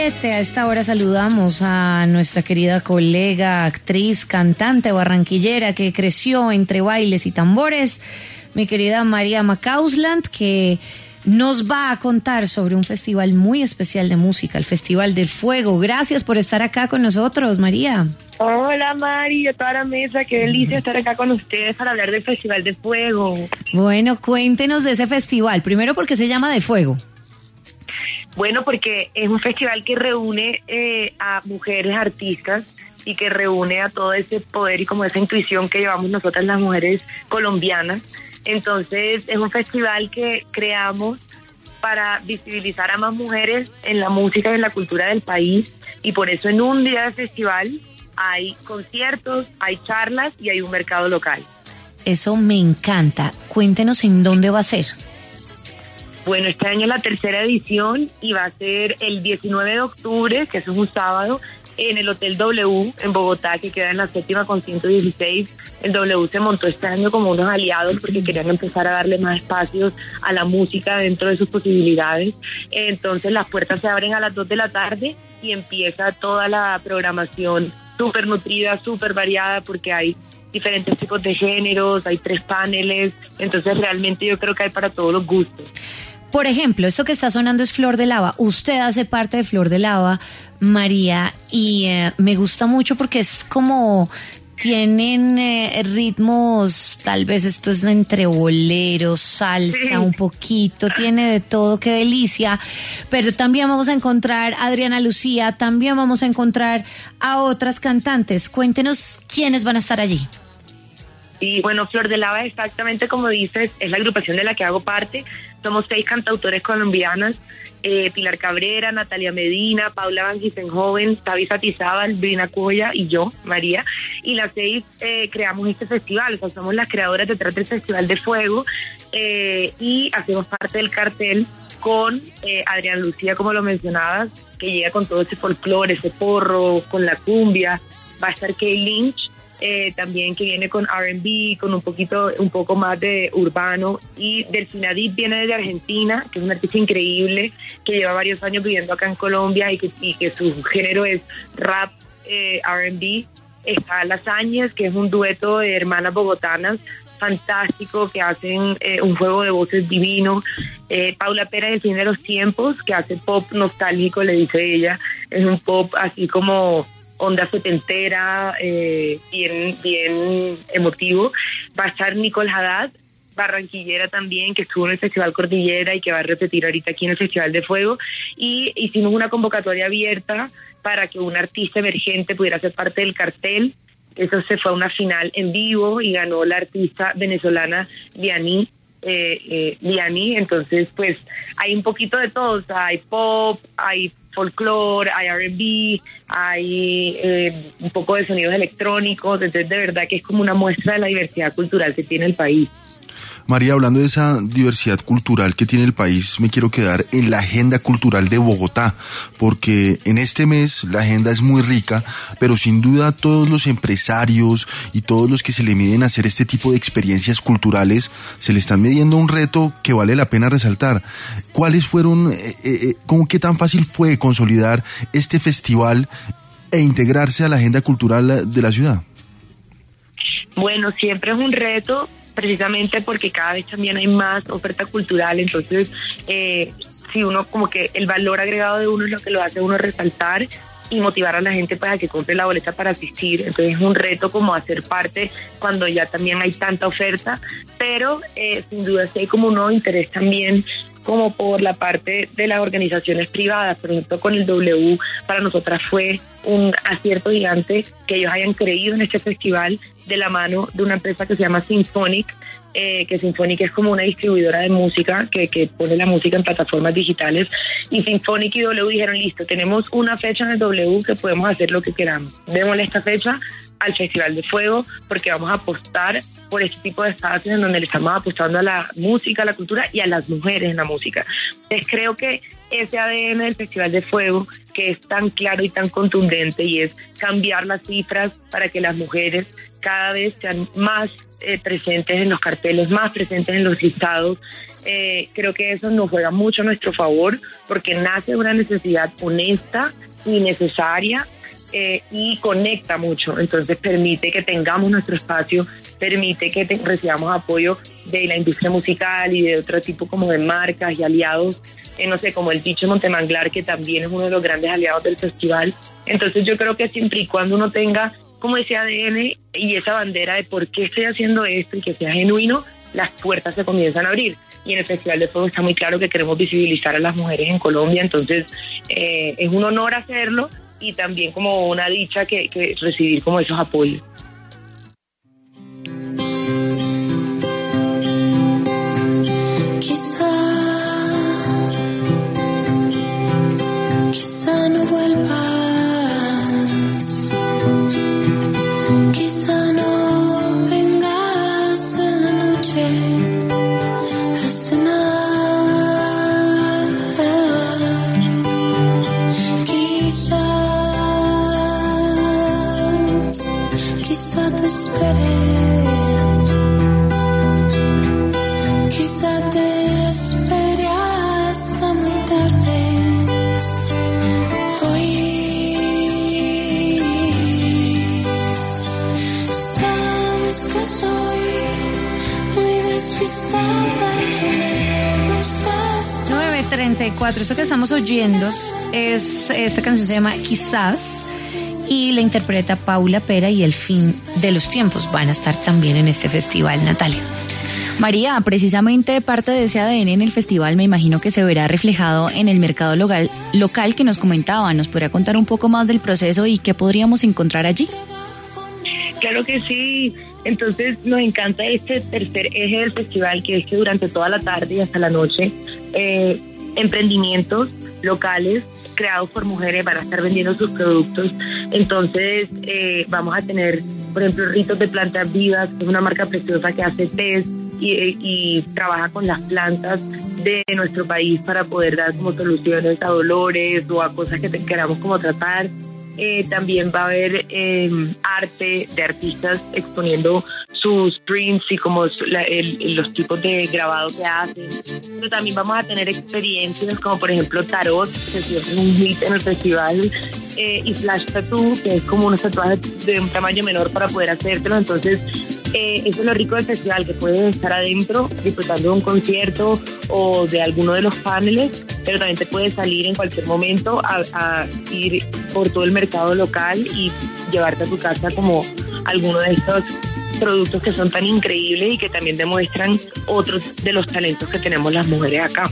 A esta hora saludamos a nuestra querida colega, actriz, cantante barranquillera que creció entre bailes y tambores, mi querida María Macausland, que nos va a contar sobre un festival muy especial de música, el Festival del Fuego. Gracias por estar acá con nosotros, María. Hola Mari, a toda la mesa, qué delicia estar acá con ustedes para hablar del Festival de Fuego. Bueno, cuéntenos de ese festival, primero porque se llama de Fuego. Bueno, porque es un festival que reúne a mujeres artistas y que reúne a todo ese poder y como esa intuición que llevamos nosotras las mujeres colombianas. Entonces es un festival que creamos para visibilizar a más mujeres en la música y en la cultura del país, y por eso en un día de festival hay conciertos, hay charlas y hay un mercado local. Eso me encanta. Cuéntenos en dónde va a ser. Bueno, este año es la tercera edición y va a ser el 19 de octubre, que eso es un sábado, en el Hotel W en Bogotá, que queda en la 7ª con 116. El W se montó este año como unos aliados porque querían empezar a darle más espacios a la música dentro de sus posibilidades. Entonces las puertas se abren a las 2 de la tarde y empieza toda la programación súper nutrida, súper variada, porque hay diferentes tipos de géneros, hay 3 paneles, entonces realmente yo creo que hay para todos los gustos. Por ejemplo, esto que está sonando es Flor de Lava. Usted hace parte de Flor de Lava, María, y me gusta mucho porque es como tienen ritmos, tal vez esto es entre boleros, salsa, sí, un poquito, tiene de todo, qué delicia. Pero también vamos a encontrar a Adriana Lucía, también vamos a encontrar a otras cantantes. Cuéntenos quiénes van a estar allí. Y bueno, Flor de Lava, exactamente como dices, es la agrupación de la que hago parte. Somos 6 cantautores colombianas, Pilar Cabrera, Natalia Medina, Paula Van Gissenhoven, Tavi Satizábal, Brina Cuoya y yo, María. Y las 6 creamos este festival, o sea, somos las creadoras detrás del Festival de Fuego, y hacemos parte del cartel con Adriana Lucía, como lo mencionabas, que llega con todo ese folclore, ese porro, con la cumbia. Va a estar Kay Lynch, también, que viene con R&B, con un poco más de urbano, y Delfina Adib viene de Argentina, que es una artista increíble, que lleva varios años viviendo acá en Colombia y que su género es rap, R&B. Está Las Áñez, que es un dueto de hermanas bogotanas fantástico, que hacen un juego de voces divino. Paula Pera del Fin de los Tiempos, que hace pop nostálgico, le dice ella, es un pop así como onda setentera, bien emotivo. Va a estar Nicole Haddad, barranquillera también, que estuvo en el Festival Cordillera y que va a repetir ahorita aquí en el Festival de Fuego. Y hicimos una convocatoria abierta para que un artista emergente pudiera ser parte del cartel. Eso se fue a una final en vivo y ganó la artista venezolana Liani. Entonces pues hay un poquito de todo, o sea, hay pop, hay folclore, hay R&B, hay un poco de sonidos electrónicos. Entonces de verdad que es como una muestra de la diversidad cultural que tiene el país. María, hablando de esa diversidad cultural que tiene el país, me quiero quedar en la agenda cultural de Bogotá, porque en este mes la agenda es muy rica, pero sin duda todos los empresarios y todos los que se le miden a hacer este tipo de experiencias culturales se le están midiendo un reto que vale la pena resaltar. ¿Cuáles fueron, qué tan fácil fue consolidar este festival e integrarse a la agenda cultural de la ciudad? Bueno, siempre es un reto, precisamente porque cada vez también hay más oferta cultural. Entonces si uno, como que el valor agregado de uno es lo que lo hace uno resaltar y motivar a la gente para que compre la boleta para asistir. Entonces es un reto como hacer parte cuando ya también hay tanta oferta, pero sin duda sí hay como un nuevo interés también como por la parte de las organizaciones privadas. Por ejemplo, con el W, para nosotras fue un acierto gigante que ellos hayan creído en este festival de la mano de una empresa que se llama Symphonic, que Symphonic es como una distribuidora de música que pone la música en plataformas digitales, y Symphonic y W dijeron, listo, tenemos una fecha en el W que podemos hacer lo que queramos, démosle esta fecha al Festival de Fuego, porque vamos a apostar por este tipo de espacios en donde le estamos apostando a la música, a la cultura y a las mujeres en la música. Entonces creo que ese ADN del Festival de Fuego que es tan claro y tan contundente, y es cambiar las cifras para que las mujeres cada vez sean más presentes en los carteles, más presentes en los listados. Creo que eso nos juega mucho a nuestro favor, porque nace una necesidad honesta y necesaria, y conecta mucho. Entonces permite que tengamos nuestro espacio, permite que recibamos apoyo de la industria musical y de otro tipo como de marcas y aliados, no sé, como el Dicho Montemanglar, que también es uno de los grandes aliados del festival. Entonces yo creo que siempre y cuando uno tenga como ese ADN y esa bandera de por qué estoy haciendo esto y que sea genuino, las puertas se comienzan a abrir. Y en el Festival de Fuego está muy claro que queremos visibilizar a las mujeres en Colombia, entonces es un honor hacerlo y también como una dicha que recibir como esos apoyos. Quizá no vuelvas, quizá no vengas en la noche a cenar, quizá te espere, quizá te espere hasta muy tarde. Hoy sabes que soy muy despistada y que me gustas. 9:34, esto que estamos oyendo esta canción se llama Quizás y la interpreta Paula Pera, y El Fin de los Tiempos van a estar también en este festival, Natalia. María, precisamente parte de ese ADN en el festival me imagino que se verá reflejado en el mercado local que nos comentaba. ¿Nos podría contar un poco más del proceso y qué podríamos encontrar allí? Claro que sí. Entonces nos encanta este tercer eje del festival, que es que durante toda la tarde y hasta la noche emprendimientos locales creados por mujeres van a estar vendiendo sus productos. Entonces vamos a tener, por ejemplo, Ritos de Plantas Vivas, que es una marca preciosa que hace tés y trabaja con las plantas de nuestro país para poder dar como soluciones a dolores o a cosas que queramos como tratar. También va a haber arte de artistas exponiendo sus prints y como los tipos de grabado que hacen. Pero también vamos a tener experiencias como por ejemplo tarot, que siempre es un hit en el festival, y flash tattoo, que es como unos tatuajes de un tamaño menor para poder hacértelo. Entonces eso es lo rico del festival, que puedes estar adentro disfrutando de un concierto o de alguno de los paneles, pero también te puedes salir en cualquier momento a ir por todo el mercado local y llevarte a tu casa como alguno de estos productos que son tan increíbles y que también demuestran otros de los talentos que tenemos las mujeres acá.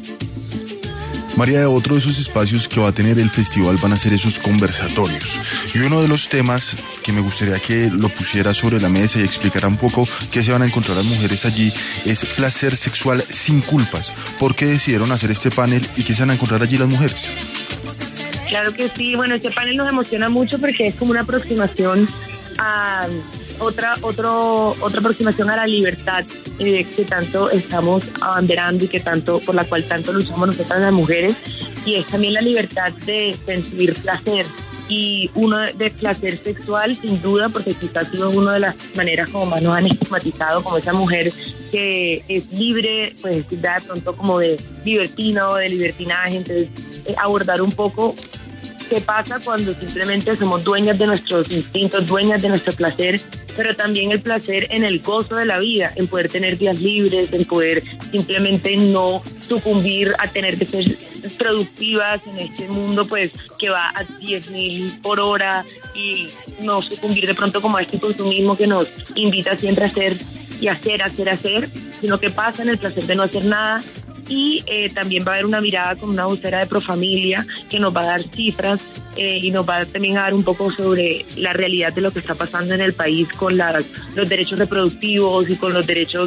María, otro de esos espacios que va a tener el festival van a ser esos conversatorios. Y uno de los temas que me gustaría que lo pusiera sobre la mesa y explicara un poco qué se van a encontrar las mujeres allí es placer sexual sin culpas. ¿Por qué decidieron hacer este panel y qué se van a encontrar allí las mujeres? Claro que sí. Bueno, este panel nos emociona mucho porque es como una aproximación a otra aproximación a la libertad que tanto estamos abanderando y que tanto por la cual tanto luchamos nosotras las mujeres, y es también la libertad de sentir placer, y uno de placer sexual sin duda, porque quizás es una de las maneras como más nos han estigmatizado como esa mujer que es libre, pues de pronto como de libertina o de libertinaje. Entonces abordar un poco qué pasa cuando simplemente somos dueñas de nuestros instintos, dueñas de nuestro placer, pero también el placer en el gozo de la vida, en poder tener días libres, en poder simplemente no sucumbir a tener que ser productivas en este mundo pues que va a 10.000 por hora, y no sucumbir de pronto como a este consumismo que nos invita siempre a hacer y hacer, sino que pasa en el placer de no hacer nada. Y también va a haber una mirada con una vocera de Profamilia que nos va a dar cifras y nos va también a dar un poco sobre la realidad de lo que está pasando en el país con los derechos reproductivos y con los derechos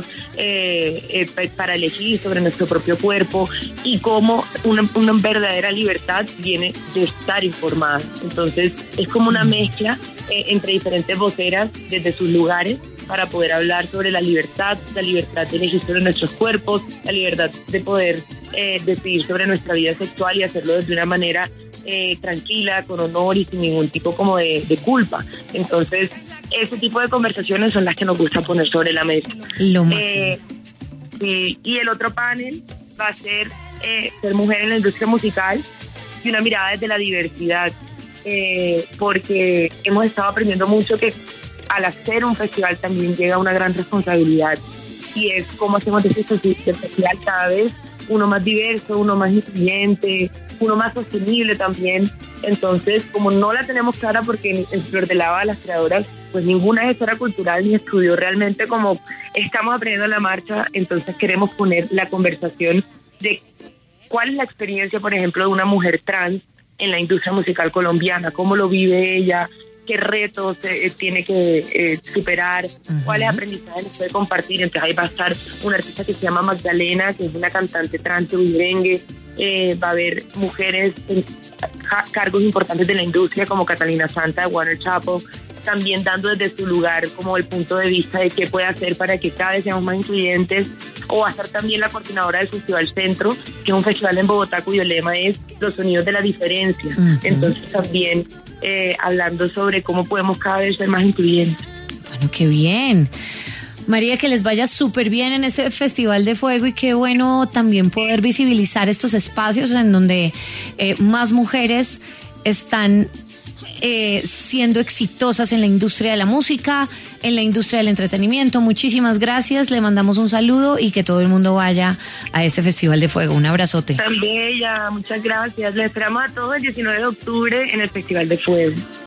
para elegir sobre nuestro propio cuerpo, y cómo una verdadera libertad viene de estar informada. Entonces es como una mezcla entre diferentes voceras desde sus lugares para poder hablar sobre la libertad de elegir sobre nuestros cuerpos, la libertad de poder decidir sobre nuestra vida sexual y hacerlo de una manera tranquila, con honor y sin ningún tipo como de culpa. Entonces, ese tipo de conversaciones son las que nos gusta poner sobre la mesa. Lo máximo. Sí, y el otro panel va a ser ser mujer en la industria musical y una mirada desde la diversidad, porque hemos estado aprendiendo mucho que al hacer un festival también llega una gran responsabilidad, y es cómo hacemos de este festival cada vez uno más diverso, uno más incluyente, uno más sostenible también. Entonces, como no la tenemos clara, porque en Flor de Lava las creadoras, pues ninguna es gestora cultural ni estudió realmente como estamos aprendiendo en la marcha, entonces queremos poner la conversación de cuál es la experiencia, por ejemplo, de una mujer trans en la industria musical colombiana, cómo lo vive ella, qué retos tiene que superar, cuáles aprendizajes nos puede compartir. Entonces ahí va a estar una artista que se llama Magdalena, que es una cantante trans de merengue. Va a haber mujeres en cargos importantes de la industria como Catalina Santa de Warner Chappell, también dando desde su lugar como el punto de vista de qué puede hacer para que cada vez seamos más incluyentes. O va a estar también la coordinadora del Festival Centro, que es un festival en Bogotá cuyo lema es los sonidos de la diferencia. Entonces también hablando sobre cómo podemos cada vez ser más incluyentes. Bueno, qué bien. María, que les vaya súper bien en este Festival de Fuego, y qué bueno también poder visibilizar estos espacios en donde más mujeres están siendo exitosas en la industria de la música, en la industria del entretenimiento. Muchísimas gracias, le mandamos un saludo y que todo el mundo vaya a este Festival de Fuego. Un abrazote. Tan bella, muchas gracias. Les esperamos a todos el 19 de octubre en el Festival de Fuego.